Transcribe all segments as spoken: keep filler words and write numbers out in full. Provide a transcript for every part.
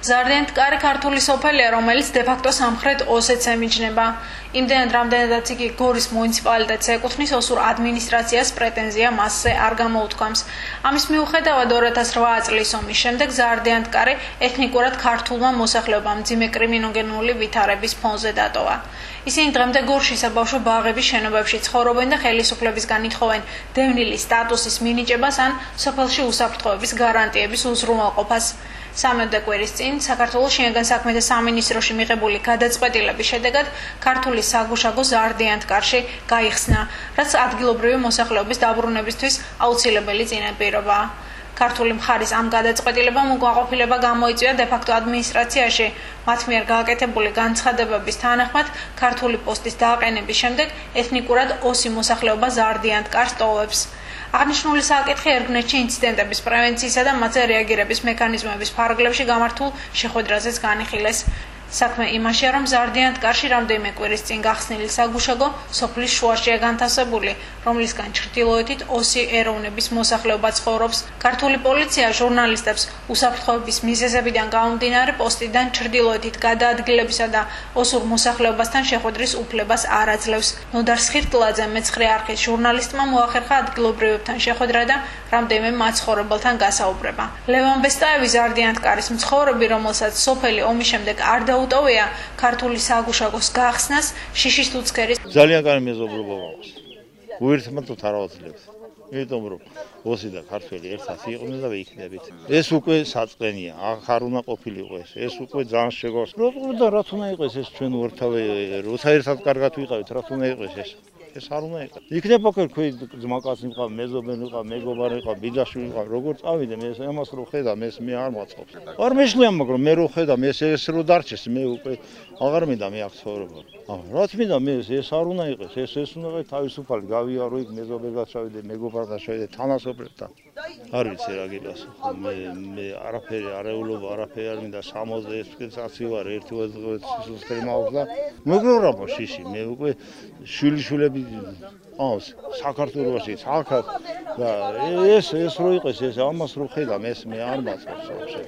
ზარდიანთ კარი ქართული სოფელია, რომელიც დე-ფაქტო სამხრეთ ოსეთს ემიჯნება. იმდენად, რამდენადაც იგი გორის მუნიციპალიტეტს ეკუთვნის, ოსურ ადმინისტრაციას პრეტენზია მასზე არ გამოუთქვამს. ამის მიუხედავად ორი ათას რვა წლის ომის შემდეგ ზარდიანთ კარი ეთნიკურად ქართულმა მოსახლეობამ მძიმე კრიმინოგენული ვითარების ფონზე დატოვა. ისინი დღემდე გორში საბავშვო ბაღების შენობებში ცხოვრობენ და ხელისუფლებისგან ითხოვენ დევნილის სტატუსის მინიჭებას ან სოფელში უსაფრთხოების გარანტიების უზრუნველყოფას. სამეოდე კვირის წინ საქართველოს შინაგან საქმეთა სამინისტროში მიღებული გადაწყვეტილების შედეგად ქართული საგუშაგო ზარდიანთ კარში გაიხსნა, რაც ადგილობრივი მოსახლეობის დაბრუნებისთვის აუცილებელი წინაპირობაა. ქართული მხარის ამ გადაწყვეტილებამ უკმაყოფილება გამოიწვია დე-ფაქტო ადმინისტრაციაში. მათ მიერ გააკეთებული განცხადებების თანახმად ქართული პოსტის დააყენების შემდეგ ეთნიკურად ოსი მოსახლეობა ზარდიანთ კარს ტოვებს. აღნიშნული საკითხი ერგნეთში ინციდენტების პრევენციისა და მათზე რეაგირების მექანიზმების ფარგლებში გამართულ შეხვედრაზეც განიხილეს. საქმე იმაშია, რომ ზარდიანთ კარში რამდენიმე კვირის წინ გახსნილი საგუშაგო სოფლის შუაშია განთავსებული, რომლისგან ჩრდილოეთით ოსი ეროვნების მოსახლეობა ცხოვრობს. ქართული პოლიცია ჟურნალისტებს უსაფრთხოების მიზეზებიდან გამომდინარე პოსტიდან ჩრდილოეთით გადაადგილებისა და ოსურ მოსახლეობასთან შეხვედრის უფლებას არ აძლევს. ნოდარ სხირტლაძე მეცხრე არხის ჟურნალისტმა მოახერხა ადგილობრივებთან შეხვედრა და რამდენიმე მაცხოვრებელთან გასაუბრება. ლევან ბესტაევი ზარდიანთ კარის მცხოვრები, რომელსაც სოფელი ომის შემდეგ არ დაუტოვია ქართული საგუშაგოს გახსნას შიშის თუცქერის ძალიან კარგი მეზობლობა მაქვს. უერთმატოთ არ ავაძლევთ. იმიტომ რომ ოსი და ქართველი ერთად იყვნენ და იქნებით. ეს უკვე საწყენია, ახარ უნდა ყოფილიყო ეს. ეს უკვე ძალიან შეგავს. და რაც უნდა იყოს ეს ჩვენ ვერთავე, როცა ერთად კარგად ვიყავით, რაც უნდა იყოს ეს. ეს არ უნდა იყოს. იქნება ქოქი ძმაკაცი ვიყავ, მეზობელი ვიყავ, მეგობარი ვიყავ, ბიძაშვილი ვიყავ, როგორ წავიდე მე ამას რო ხედა, მე მე არ მაწყობს. არ მეშლია, მაგრამ მე რო ხედა, მე ეს რო დარჩეს, მე უკვე აღარ მინდა მე აქ ცხოვრება. აა, რაც მინდა მე ეს არ უნდა იყოს, ეს ეს უნდა იყოს თავისუფალი, გავიარო იქ მეზობელად შევიდე, მეგობართან შევიდე, თანასოფრებთან. არ ვიცი რა გილას. მე მე არაფერი არეულობა, არაფერი არ მინდა სამოცდაექვსი წელი ვარ, ერთი სიცოცხლე მაქვს და მეგობრობა შიში, მე უკვე შვილიშვილები აუს საქართველოში ხალხად და ეს ეს რო იყოს ეს ამას რო ხედა მე მე არ მაწყობს ვაფშე.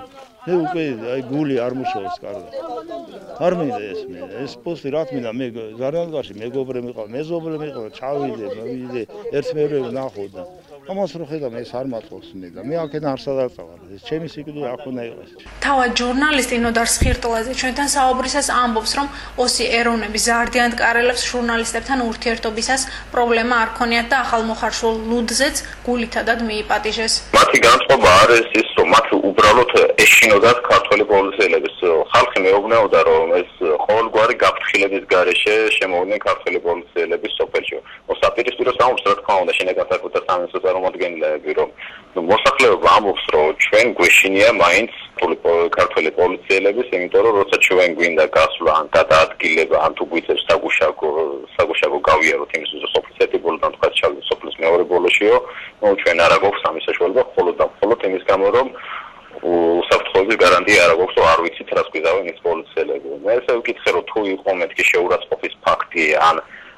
მე უკვე აი გული არ მუშაობს კარგად. არ მინდა ეს მე ეს პოსტი რა მინდა მე ზარდიანთკარში მეგობრე მიყავ, მეზობლე მიყავ, ჩავიდე, მივიდე, ერთმერე ვნახო და ამას რო ხედა მე ეს არ მაწყობს მე და მე აქედან არ სადარწავარ. ეს ჩემი სიკვდილი აქ უნდა იყოს. თავად ჟურნალისტი ნოდარ სხირტლაძე ჩვენთან საუბრისას ამბობს, რომ ოსი ეროვნების ზარდიანთ კარელებს ჟურნალისტებთან ურთიერთობისას პრობლემა არ ქონიათ და ახალმოხარშულ ლუდზეც გულითადად მიიპატიჟეს. მათი განწყობა არის ის, რომ მათ უბრალოდ ეშინოდათ ქართველი პოლიციელების. ხალხი მეუბნეოდა, რომ ეს ყოველგვარი გაფრთხილების გარეშე შემოვიდნენ ქართველი პოლიციელები სოფელში. მოსაპირისპირო საუბრს რა თქმა უნდა შინაგან საქმეთა სამინისტროს წარმომადგენლები, რომ მოსახლეობა ამბობს, რომ ჩვენ გვეშინია მაინც ქართველი პოლიციელების, იმიტომ რომ როცა ჩვენ გვინდა გასვლა ან გადაადგილება, ან თუ გვიწევს საგუშაგო, საგუშაგო გავიაროთ იმის უზრ სოფლის ერთი ბოლოდან თქვა ჩავიდეთ სოფლის მეორე ბოლოშიო, ნუ ჩვენ არ აგვაქვს ამის საშუალება, მხოლოდ და მხოლოდ იმის გამო, რომ უსაფრთხოების გარანტია არ აგვაქვს, რომ არ ვიცით რას გვიზავენ ის პოლიციელები. მე ესე ვკითხე, რომ თუ იყო მეთქი შეურაცხყოფის ფაქტი ან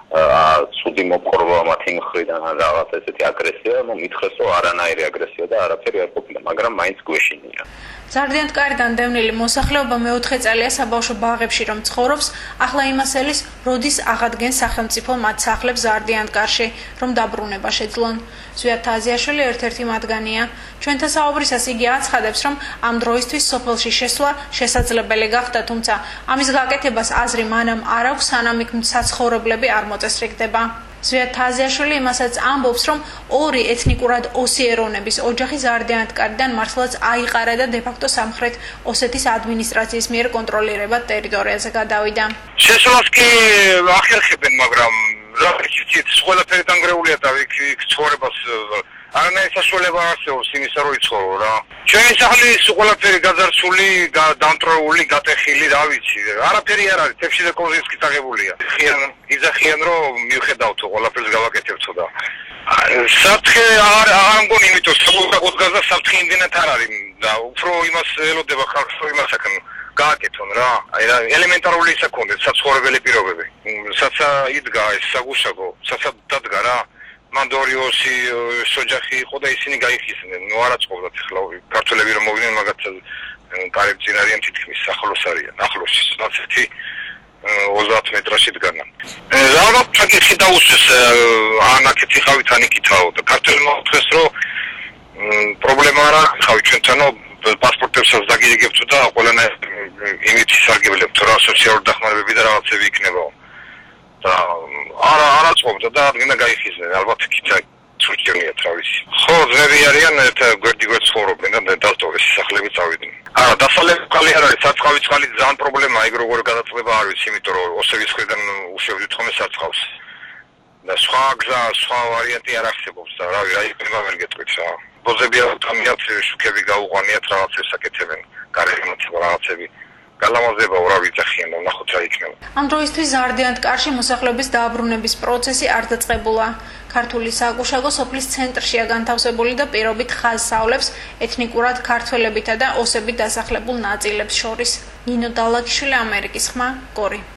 ცუდი მოპყრობა მათი მხრიდან ან რაღაც ესეთი აგრესია, ნუ მითხრეს, რომ არანაირი აგრესია და არაფერი არ ყოფილა, მაგრამ მაინც გვეშინია. ზარდიანთ კარიდან დევნილი მოსახლეობა მეოთხე წელია საბავშვო ბაღებში რომ ცხოვრობს, ახლა იმას ელის, როდის აღადგენს სახელმწიფო მათ სახლებს ზარდიანთ კარში, რომ დაბრუნება შეძლონ. ზვიად თაზიაშვილი ერთ-ერთი მათგანია. ჩვენთან საუბრისას იგი აცხადებს, რომ ამ დროისთვის სოფელში შესვლა შესაძლებელი გახდა, თუმცა ამის გაკეთებას აზრი მანამ არ აქვს, სანამ იქ საცხოვრებლები არ მოწესრიგდება. ზვიად თაზიაშვილი იმასაც ამბობს, რომ ორი ეთნიკურად ოსი ეროვნების ოჯახი ზარდიანთ კარიდან მართლაც აიყარა და დე-ფაქტო სამხრეთ ოსეთის ადმინისტრაციის მიერ კონტროლირებად ტერიტორიაზე გადავიდა. შესვლას კი ახერხებენ, მაგრამ რა ვიცით, ყველაფერი დანგრეულია და იქ ცხოვრებას არანაირი საშუალება არსებობს იმისა, რომ იცხოვრო რა. ჩვენი სახლის ყველაფერი გაძარცული, დამტროული, გატეხილი, რა ვიცი. არაფერი არ არის, თებში და კონზერვს გიტაღებულია. იზახიან, რომ მივხედავთ ყველაფერს გავაკეთებთო და საფრთხე არ არ მგონი, იმიტომ საბოლოოდ გაზა საფრთხე იმდენად არ არის და უფრო იმას ელოდება ხალხს, რომ იმას აკეთონ. გააკეთონ რა. აი რა ელემენტარული ისა ქონდეს საცხოვრებელი პირობები. საცა იდგა ეს საგუშაგო, საცა დადგა რა. მანდორი ოსი ოჯახი იყო და ისინი გაიხიზნენ. ნუ არა წყობდათ ახლა ქართველები რომ მოვიდნენ მაგათ კარიბჭე არიან თითქმის ახლოს არიან. ახლოს ცოტათი ოცდაათ მეტრში დგანან. ალბათ საკითხი დაუსვეს ანაკეთი ხავით ანიკითაო და ქართველმა უთხრეს რომ პრობლემა არა ხავი ჩვენთანო პასპორტებსაც დაგირიგებთ და ყველანაირ იმით ისარგებლებთ რა სოციალური დახმარებები და რაღაცები იქნებაო. და არა არა წობდა და აღინა გაიხიზნენ ალბათ იქით სურჭენიათ რა ვიცი. ხო ძმები არიან ერთ გვერდი გვერდ ცხოვრობენ და დასტოვეს სახლები წავიდნენ. არა დასალევი წყალი არ არის საწყავი წყალი ძალიან პრობლემაა ეგ როგორ გადაწყვეტა არ ვიცი იმიტომ რომ ოსების ხრიდან უშევდით ხოლმე საწყავს. და სხვა გზა სხვა ვარიანტი არ არსებობს და რავი რა იქნება ვერ გეტყვით რა. ბოზები ავტომიათ შუქები გაუყვანიათ რაღაცებს აკეთებენ გარემოთ რაღაცები. გალამაზება რა ვიცახიან და ნახოთ რა იქნება. ამ დროისთვის ზარდიანთ კარში მოსახლეობის დააბრუნების პროცესი არ დაწყებულა. ქართული სააკუშაგო სოფლის ცენტრშია განთავსებული და პირობით ხაზს ავლებს ეთნიკურად ქართველებითა და ოსებით დასახლებულ ნაწილებს შორის. ნინო დალაკიშვილი, ამერიკის ხმა, გორი.